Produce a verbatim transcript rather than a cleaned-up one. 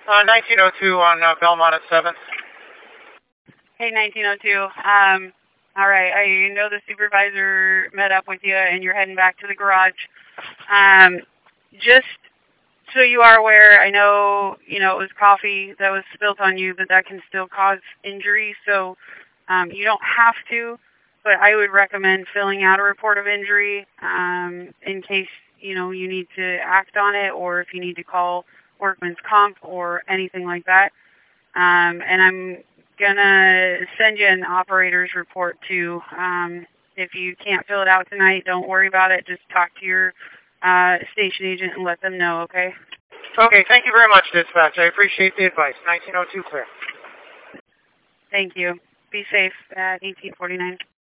Uh, nineteen oh two on uh, Belmont at seventh. Hey, nineteen oh two. Um, all right, I know the supervisor met up with you and you're heading back to the garage. Um, just so you are aware, I know, you know, it was coffee that was spilt on you, but that can still cause injury, so um, you don't have to, but I would recommend filling out a report of injury um, in case, you know, you need to act on it or if you need to call workman's comp or anything like that. Um, and I'm gonna send you an operator's report too. Um, if you can't fill it out tonight, don't worry about it. Just talk to your uh, station agent and let them know, okay? Okay, thank you very much, dispatch. I appreciate the advice. nineteen oh two clear. Thank you. Be safe at eighteen forty-nine.